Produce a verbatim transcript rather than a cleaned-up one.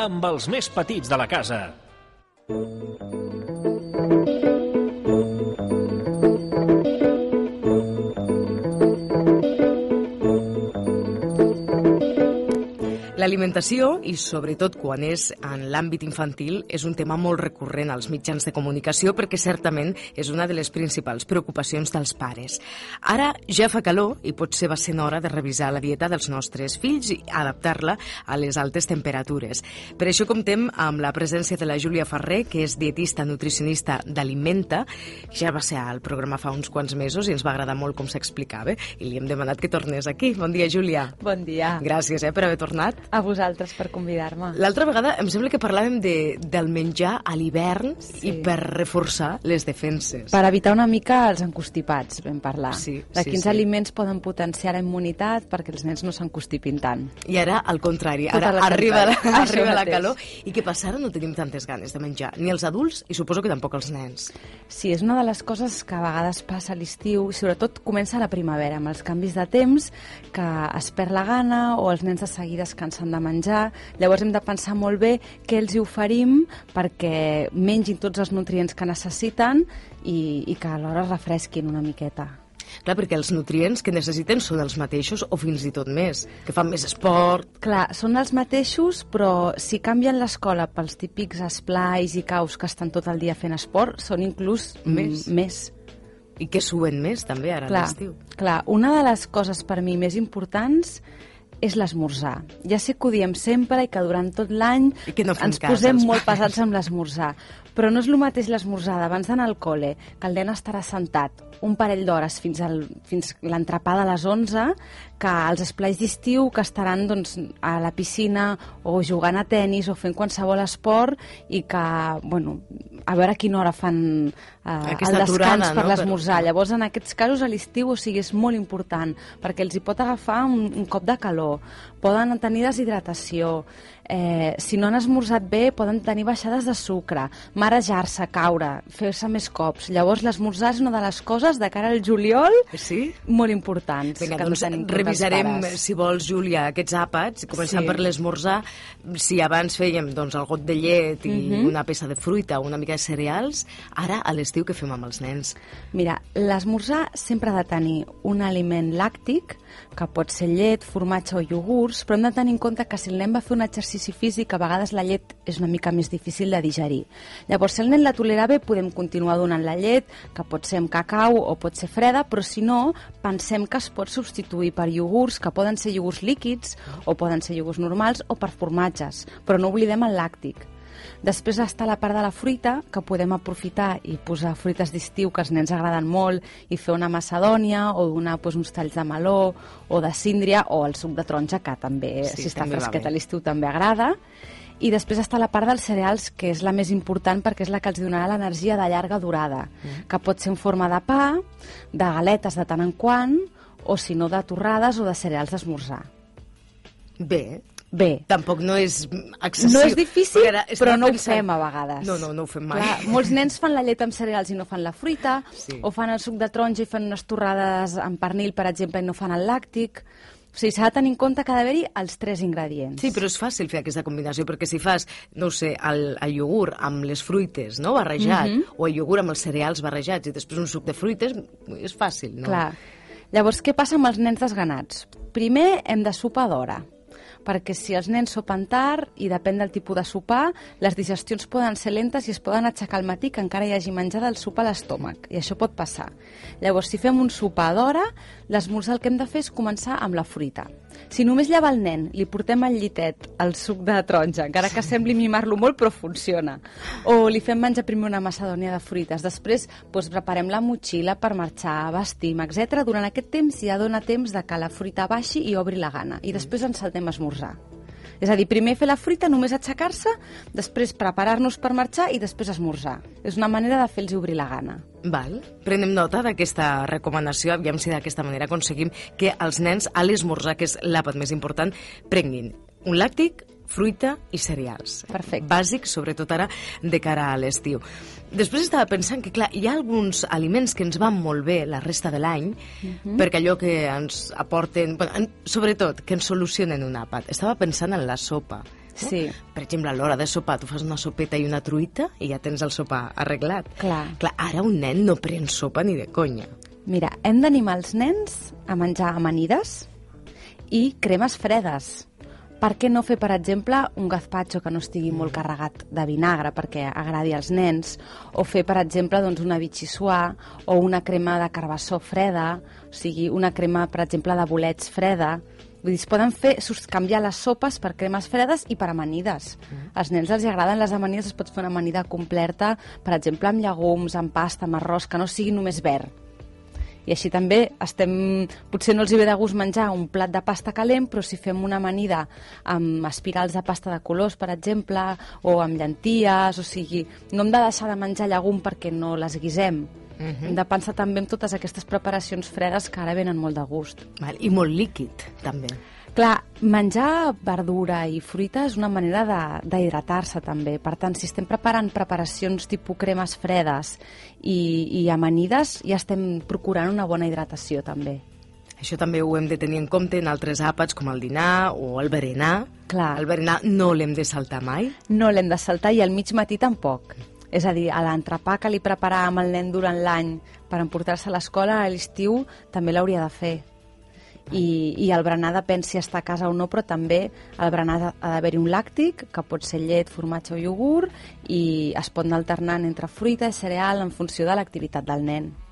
amb els més petits de la casa. L'alimentació, i sobretot quan és en l'àmbit infantil, és un tema molt recurrent als mitjans de comunicació perquè certament és una de les principals preocupacions dels pares. Ara ja fa calor i potser va sent hora de revisar la dieta dels nostres fills i adaptar-la a les altes temperatures. Per això comptem amb la presència de la Júlia Ferrer, que és dietista nutricionista d'Alimenta. Ja va ser al programa fa uns quants mesos i ens va agradar molt com s'explicava i li hem demanat que tornés aquí. Bon dia, Júlia. Bon dia. Gràcies eh, per haver tornat. A vosaltres per convidar-me. L'altra vegada em sembla que parlàvem de, del menjar a l'hivern sí. i per reforçar les defenses. Per evitar una mica els encostipats, vam parlar. Sí, de sí, quins sí. aliments poden potenciar la immunitat perquè els nens no s'encostipin tant. I ara, al contrari, Tot ara al arriba, la, contrari. arriba la mateix. calor. I què passa? Ara no tenim tantes ganes de menjar, ni els adults i suposo que tampoc els nens. Sí, és una de les coses que a vegades passa a l'estiu i sobretot comença a la primavera, amb els canvis de temps, que es perd la gana o els nens de seguida es cansen de menjar. Llavors hem de pensar molt bé què els hi oferim perquè mengin tots els nutrients que necessiten i, i que alhora refresquin una miqueta. Clar, perquè els nutrients que necessiten són els mateixos o fins i tot més, que fan més esport. Clar, són els mateixos, però si canvien l'escola pels típics esplais i caus que estan tot el dia fent esport, són inclús Més. m- més. I que suen més també ara a Clar, l'estiu. clar, una de les coses per mi més importants és l'esmorzar. Ja sé que ho diem sempre i que durant tot l'any I que no fem ens cas posem als molt pares. pesats amb l'esmorzar. Però no és el mateix l'esmorzar d'abans d'anar al col·le, que el nen estarà sentat un parell d'hores fins, al, fins l'entrepà de les onze, que als esplais d'estiu que estaran doncs, a la piscina o jugant a tennis o fent qualsevol esport i que, bueno, a veure a quina hora fan eh, el Aquesta descans aturada, per no? l'esmorzar. Per- Llavors, en aquests casos, a l'estiu, o sigui, és molt important, perquè els hi pot agafar un, un cop de calor, poden tenir deshidratació, eh, si no han esmorzat bé, poden tenir baixades de sucre, marejar-se, caure, fer-se més cops. Llavors, l'esmorzar és una de les coses, de cara al juliol, Sí? molt importants. Vinga, que doncs no tenim compte els revisarem, pares. si vols, Júlia, aquests àpats, començant Sí. per l'esmorzar. Si abans fèiem doncs, el got de llet i Mhm. una peça de fruita o una mica de cereals, ara a l'estiu què fem amb els nens? Mira, l'esmorzar sempre ha de tenir un aliment làctic, que pot ser llet, formatge o iogurts, però hem de tenir en compte que si el nen va fer un exercici físic, a vegades la llet és una mica més difícil de digerir. Llavors, si el nen la tolera bé, podem continuar donant la llet, que pot ser amb cacau o pot ser freda, però si no, pensem que es pot substituir per iogurts, que poden ser iogurts líquids o poden ser iogurts normals o per formatges, però no oblidem el làctic. Després està la part de la fruita, que podem aprofitar i posar fruites d'estiu que als nens agraden molt i fer una macedònia o donar doncs, uns talls de meló o de síndria o el suc de taronja, que també, Sí, si està també va fresquet bé. a l'estiu, també agrada. I després està la part dels cereals, que és la més important perquè és la que els donarà l'energia de llarga durada, mm. que pot ser en forma de pa, de galetes de tant en quant, o si no de torrades o de cereals d'esmorzar. Bé, Bé, tampoc no és excessiu. no és difícil, Perquè ara estava però no ho pensant- fem a vegades. No, no, no ho fem mai. Clar, molts nens fan la llet amb cereals i no fan la fruita, Sí. o fan el suc de taronja i fan unes torrades amb pernil, per exemple, i no fan el làctic. O sigui, s'ha de tenir en compte que ha d'haver-hi els tres ingredients. Sí, però és fàcil fer aquesta combinació, perquè si fas, no ho sé, el, el iogurt amb les fruites, no?, barrejat, Mhm. o el iogurt amb els cereals barrejats i després un suc de fruites, és fàcil, no? Clar. Llavors, què passa amb els nens desganats? Primer, hem de sopar d'hora, perquè si els nens sopen tard, i depèn del tipus de sopar, les digestions poden ser lentes i es poden aixecar al matí que encara hi hagi menjar del sopar a l'estómac, i això pot passar. Llavors, si fem un sopar d'hora, l'esmorzar el que hem de fer és començar amb la fruita. Si només lleva el nen, li portem al llitet el suc de taronja, encara que sembli mimar-lo molt, però funciona. O li fem menjar primer una macedònia de fruites, després doncs, preparem la motxilla per marxar, vestim, etcètera. Durant aquest temps ja dona temps de que la fruita baixi i obri la gana, i després ens saltem a esmorzar. És a dir, primer fer la fruita, només aixecar-se, després preparar-nos per marxar i després esmorzar. És una manera de fer-los obrir la gana. Val. Prenem nota d'aquesta recomanació, aviam si d'aquesta manera aconseguim que els nens a l'esmorzar, que és l'àpat més important, prenguin un làctic, fruita i cereals. Perfecte. Bàsic, sobretot ara, de cara a l'estiu. Després estava pensant que, clar, hi ha alguns aliments que ens van molt bé la resta de l'any, uh-huh. perquè allò que ens aporten, bueno, en, sobretot, que ens solucionen un àpat. Estava pensant en la sopa. Sí. Per exemple, a l'hora de sopar tu fas una sopeta i una truita i ja tens el sopar arreglat. Clar. Clar, ara un nen no pren sopa ni de conya. Mira, hem d'animar els nens a menjar amanides i cremes fredes. Per què no fer, per exemple, un gazpacho que no estigui molt carregat de vinagre perquè agradi als nens, o fer, per exemple, doncs, una vichyssoise o una crema de carbassó freda, o sigui, una crema, per exemple, de bolets freda. Vull dir, es poden fer, canviar les sopes per cremes fredes i per amanides. Mm. Als nens els agraden les amanides, es pot fer una amanida completa, per exemple, amb llegums, amb pasta, amb arròs, que no sigui només verd. I així també estem... Potser no els hi ve de gust menjar un plat de pasta calent, però si fem una amanida amb espirals de pasta de colors, per exemple, o amb llenties, o sigui, no hem de deixar de menjar llegum perquè no les guisem. Uh-huh. Hem de pensar també en totes aquestes preparacions fredes que ara venen molt de gust. Val, i molt líquid, també. Clar, menjar verdura i fruita és una manera de- d'hidratar-se també. Per tant, si estem preparant preparacions tipus cremes fredes i, i amanides, ja estem procurant una bona hidratació també. Això també ho hem de tenir en compte en altres àpats com el dinar o el berenar. Clar. El berenar no l'hem de saltar mai. No l'hem de saltar i al mig matí tampoc. És a dir, a l'entrepà que li preparàvem al nen durant l'any per emportar-se a l'escola, a l'estiu també l'hauria de fer. I, i el berenar depèn si està a casa o no, però també al berenar ha d'haver-hi un làctic, que pot ser llet, formatge o iogurt, i es pot anar alternant entre fruita i cereal en funció de l'activitat del nen.